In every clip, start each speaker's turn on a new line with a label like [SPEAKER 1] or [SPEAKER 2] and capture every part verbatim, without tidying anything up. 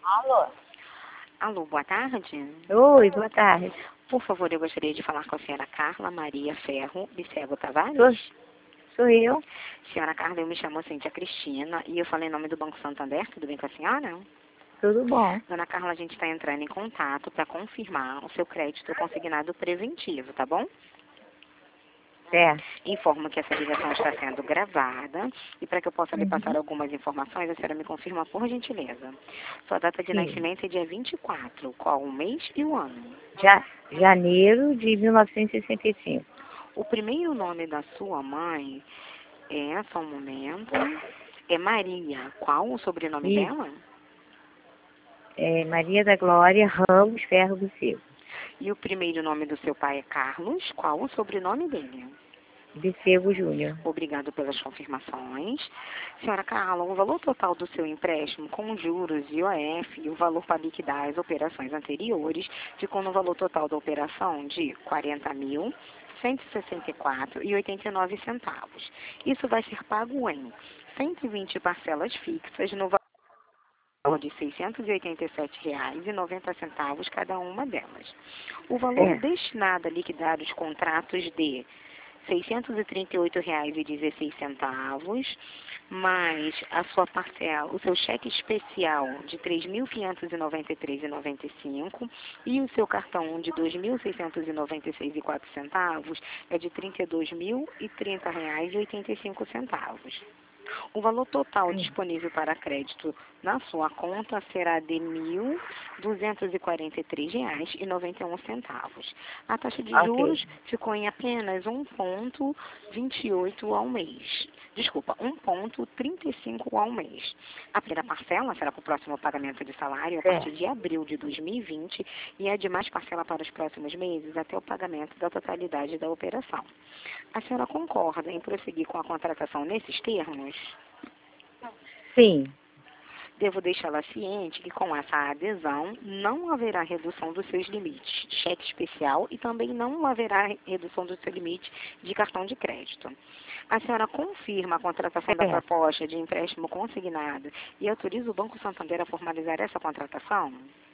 [SPEAKER 1] Alô?
[SPEAKER 2] Alô, boa tarde.
[SPEAKER 1] Oi, boa tarde.
[SPEAKER 2] Por favor, eu gostaria de falar com a senhora Carla Maria Ferro Bicego Tavares.
[SPEAKER 1] Sou, sou eu?
[SPEAKER 2] Senhora Carla, eu me chamo Cíntia Cristina e eu falei em nome do Banco Santander. Tudo bem com a senhora?
[SPEAKER 1] Tudo bom.
[SPEAKER 2] Dona Carla, a gente está entrando em contato para confirmar o seu crédito consignado preventivo, tá bom?
[SPEAKER 1] Certo.
[SPEAKER 2] Informo que essa ligação está sendo gravada e para que eu possa lhe passar
[SPEAKER 1] Uhum.
[SPEAKER 2] algumas informações, a senhora me confirma por gentileza. Sua data de
[SPEAKER 1] Sim.
[SPEAKER 2] nascimento é dia vinte e quatro, qual o mês e o ano?
[SPEAKER 1] Ja, janeiro de mil novecentos e sessenta e cinco.
[SPEAKER 2] O primeiro nome da sua mãe é, só um momento, é Maria. Qual o sobrenome
[SPEAKER 1] Isso.
[SPEAKER 2] dela?
[SPEAKER 1] É Maria da Glória Ramos Ferro Bicego.
[SPEAKER 2] E o primeiro nome do seu pai é Carlos. Qual o sobrenome dele?
[SPEAKER 1] Bicego Júnior.
[SPEAKER 2] Obrigado pelas confirmações. Senhora Carla, o valor total do seu empréstimo com juros, I O F e o valor para liquidar as operações anteriores ficou no valor total da operação de quarenta mil cento e sessenta e quatro reais e oitenta e nove centavos. Isso vai ser pago em cento e vinte parcelas fixas no valor de seiscentos e oitenta e sete reais e noventa centavos cada uma delas. O valor
[SPEAKER 1] Certo.
[SPEAKER 2] destinado a liquidar os contratos de seiscentos e trinta e oito reais e dezesseis centavos, mais a sua parcela, o seu cheque especial de três mil quinhentos e noventa e três reais e noventa e cinco e o seu cartão de dois mil seiscentos e noventa e seis reais e quatro centavos é de trinta e dois mil e trinta reais e oitenta e cinco centavos. O valor total
[SPEAKER 1] Sim.
[SPEAKER 2] disponível para crédito na sua conta será de mil duzentos e quarenta e três reais e noventa e um centavos. A taxa de
[SPEAKER 1] Ok.
[SPEAKER 2] juros ficou em apenas um vírgula vinte e oito ao mês. Desculpa, um vírgula trinta e cinco ao mês. A primeira parcela será para o próximo pagamento de salário a partir
[SPEAKER 1] Certo.
[SPEAKER 2] de abril de dois mil e vinte e a demais parcela para os próximos meses até o pagamento da totalidade da operação. A senhora concorda em prosseguir com a contratação nesses termos?
[SPEAKER 1] Sim.
[SPEAKER 2] Devo deixá-la ciente que com essa adesão não haverá redução dos seus limites de cheque especial e também não haverá redução do seu limite de cartão de crédito. A senhora confirma a contratação da
[SPEAKER 1] Certo.
[SPEAKER 2] proposta de empréstimo consignado e autoriza o Banco Santander a formalizar essa contratação?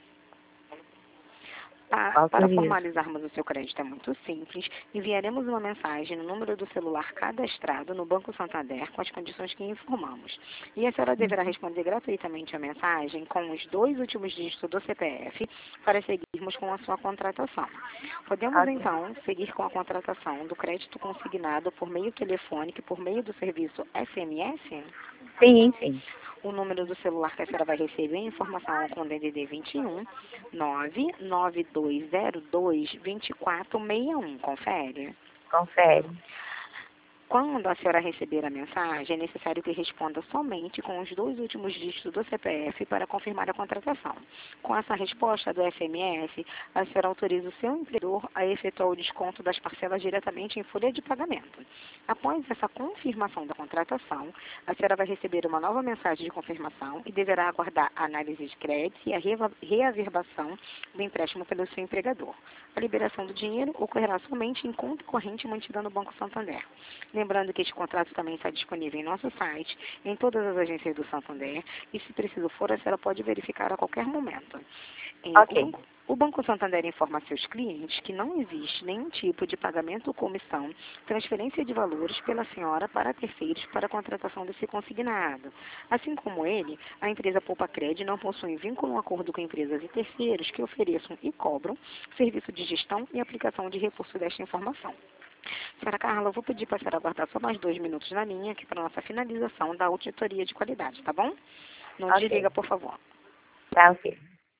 [SPEAKER 2] Pa- Para
[SPEAKER 1] Autorizo.
[SPEAKER 2] formalizarmos o seu crédito é muito simples. Enviaremos uma mensagem no número do celular cadastrado no Banco Santander com as condições que informamos. E a senhora deverá responder gratuitamente a mensagem com os dois últimos dígitos do C P F para seguirmos com a sua contratação. Podemos,
[SPEAKER 1] Ok.
[SPEAKER 2] então, seguir com a contratação do crédito consignado por meio telefônico e por meio do serviço S M S?
[SPEAKER 1] Sim, sim.
[SPEAKER 2] O número do celular que a senhora vai receber é informação com D D D vinte e um, nove nove dois zero dois, dois quatro seis um. Confere.
[SPEAKER 1] Confere.
[SPEAKER 2] Quando a senhora receber a mensagem, é necessário que responda somente com os dois últimos dígitos do C P F para confirmar a contratação. Com essa resposta do S M S, a senhora autoriza o seu empregador a efetuar o desconto das parcelas diretamente em folha de pagamento. Após essa confirmação da contratação, a senhora vai receber uma nova mensagem de confirmação e deverá aguardar a análise de crédito e a reava- reaverbação do empréstimo pelo seu empregador. A liberação do dinheiro ocorrerá somente em conta corrente mantida no Banco Santander. Lembrando que este contrato também está disponível em nosso site, em todas as agências do Santander, e se preciso for, a senhora pode verificar a qualquer momento. É, o,
[SPEAKER 1] Ok.
[SPEAKER 2] banco, o Banco Santander informa a seus clientes que não existe nenhum tipo de pagamento ou comissão, transferência de valores pela senhora para terceiros para a contratação desse consignado. Assim como ele, a empresa Poupa Cred não possui vínculo ou acordo com empresas e terceiros que ofereçam e cobram serviço de gestão e aplicação de recurso desta informação. Senhora Carla, eu vou pedir para a senhora aguardar só mais dois minutos na linha aqui para a nossa finalização da auditoria de qualidade, tá bom? Não
[SPEAKER 1] Ok.
[SPEAKER 2] desliga, por favor.
[SPEAKER 1] Tá ok.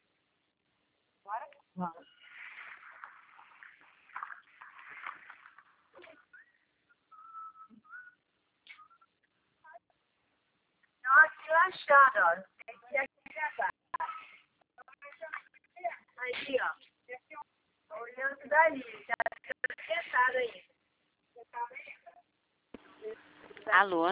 [SPEAKER 1] Nossa, achando, ó. Aí, ó. Olhando dali. Tá sentado aí.
[SPEAKER 2] Alô?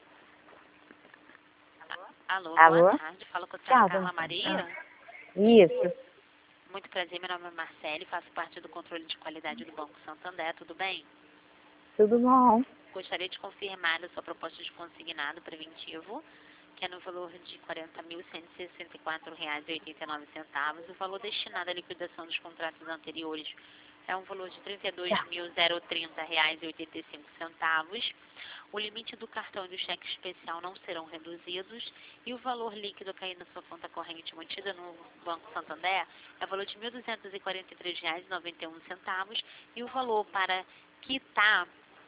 [SPEAKER 2] Alô,
[SPEAKER 1] Alô?
[SPEAKER 2] boa tarde. Falo com a senhora
[SPEAKER 1] Tchau,
[SPEAKER 2] Carla
[SPEAKER 1] Dona
[SPEAKER 2] Maria.
[SPEAKER 1] Isso.
[SPEAKER 2] Muito prazer, meu nome é Marcele, faço parte do controle de qualidade do Banco Santander, tudo bem?
[SPEAKER 1] Tudo bom?
[SPEAKER 2] Gostaria de confirmar a sua proposta de consignado preventivo,
[SPEAKER 3] que é no valor de quarenta mil cento e sessenta e quatro reais e oitenta e nove centavos. O valor destinado à liquidação dos contratos anteriores é um valor de trinta e dois mil trinta reais e oitenta e cinco centavos. O limite do cartão e do cheque especial não serão reduzidos e o valor líquido a cair na sua conta corrente mantida no Banco Santander é o valor de mil duzentos e quarenta e três reais e noventa e um centavos e o valor para quitar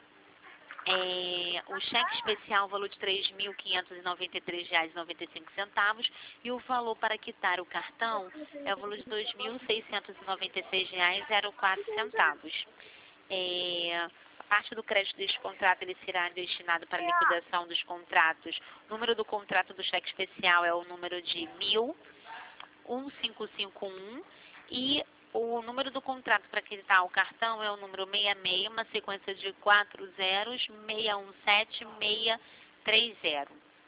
[SPEAKER 3] É, o cheque especial, o valor de três mil quinhentos e noventa e três reais e noventa e cinco centavos e o valor para quitar o cartão é o valor de dois mil seiscentos e noventa e seis reais e quatro centavos. É, a parte do crédito deste contrato ele será destinado para a liquidação dos contratos. O número do contrato do cheque especial é o número de mil, um cinco cinco um e o número do contrato para quitar o cartão é o número sessenta e seis, uma sequência de quatro zeros, seis um sete, seis três zero.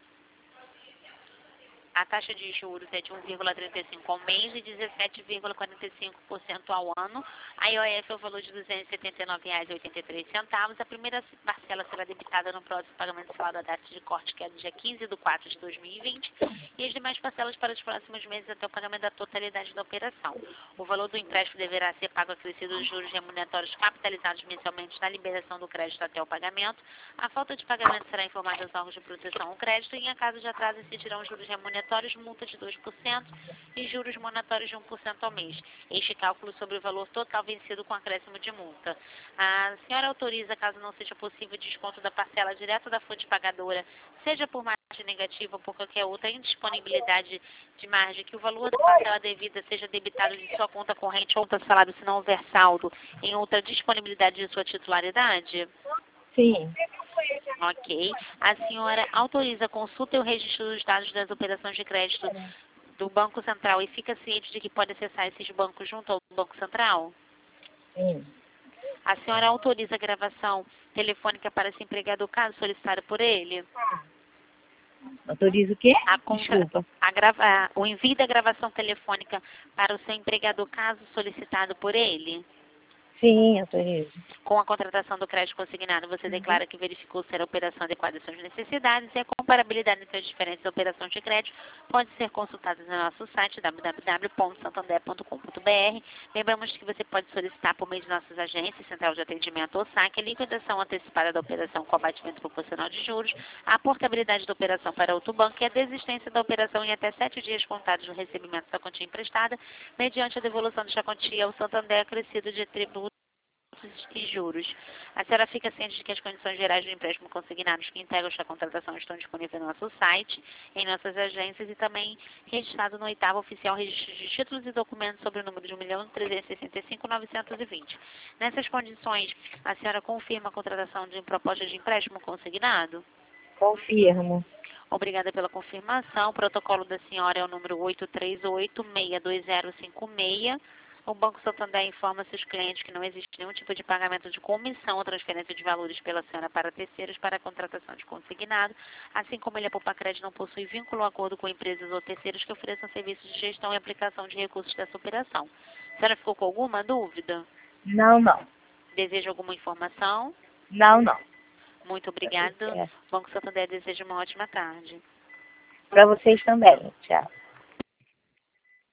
[SPEAKER 3] A taxa de juros é de um vírgula trinta e cinco ao mês e dezessete vírgula quarenta e cinco por cento ao ano. A I O F é o valor de duzentos e setenta e nove reais e oitenta e três centavos. A primeira parcela será debitada no próximo pagamento mensual da data de corte, que é do dia quinze de quatro de dois mil e vinte, e as demais parcelas para os próximos meses até o pagamento da totalidade da operação. O valor do empréstimo deverá ser pago acrescido dos juros remuneratórios capitalizados mensalmente na liberação do crédito até o pagamento. A falta de pagamento será informada aos órgãos de proteção ao crédito e, em caso de atraso, incidirão os juros remuneratórios, multa de dois por cento e juros monetários de um por cento ao mês. Este cálculo sobre o valor total vencido com acréscimo de multa. A senhora autoriza, caso não seja possível, desconto da parcela direta da fonte pagadora, seja por margem negativa ou por qualquer outra indisponibilidade de margem, que o valor da parcela devida seja debitado de sua conta corrente ou outra salário, se não houver saldo em outra disponibilidade de sua titularidade?
[SPEAKER 1] Sim.
[SPEAKER 3] Ok. A senhora autoriza a consulta e o registro dos dados das operações de crédito do Banco Central e fica ciente de que pode acessar esses bancos junto ao Banco Central?
[SPEAKER 1] Sim.
[SPEAKER 3] A senhora autoriza a gravação telefônica para esse empregador, caso solicitado por ele?
[SPEAKER 1] Autoriza o quê?
[SPEAKER 3] A contra,
[SPEAKER 1] Desculpa.
[SPEAKER 3] a grava, o envio da gravação telefônica para o seu empregador, caso solicitado por ele?
[SPEAKER 1] Sim, autorizo.
[SPEAKER 3] Com a contratação do crédito consignado, você declara que verificou ser a operação adequada às suas necessidades e a comparabilidade entre as diferentes operações de crédito pode ser consultada no nosso site w w w ponto santander ponto com ponto b r. Lembramos que você pode solicitar por meio de nossas agências, Central de Atendimento ou saque, a liquidação antecipada da operação com abatimento proporcional de juros, a portabilidade da operação para outro banco e a desistência da operação em até sete dias contados no recebimento da quantia emprestada, mediante a devolução desta quantia ao Santander acrescido de tributo e juros. A senhora fica ciente de que as condições gerais do empréstimo consignados que integram esta contratação estão disponíveis no nosso site, em nossas agências e também registrado no oitavo oficial registro de títulos e documentos sobre o número de um milhão trezentos e sessenta e cinco mil novecentos e vinte. Nessas condições, a senhora confirma a contratação de uma proposta de empréstimo consignado?
[SPEAKER 1] Confirmo.
[SPEAKER 3] Obrigada pela confirmação. O protocolo da senhora é o número oito três oito, seis dois zero cinco seis. O Banco Santander informa seus clientes que não existe nenhum tipo de pagamento de comissão ou transferência de valores pela senhora para terceiros para a contratação de consignado, assim como ele, a Poupa-Crédito, não possui vínculo ou acordo com empresas ou terceiros que ofereçam serviços de gestão e aplicação de recursos dessa operação. A senhora ficou com alguma dúvida?
[SPEAKER 1] Não, não.
[SPEAKER 3] Deseja alguma informação?
[SPEAKER 1] Não, não.
[SPEAKER 3] Muito obrigada.
[SPEAKER 1] É.
[SPEAKER 3] O Banco Santander deseja uma ótima tarde.
[SPEAKER 1] Para vocês também. Tchau.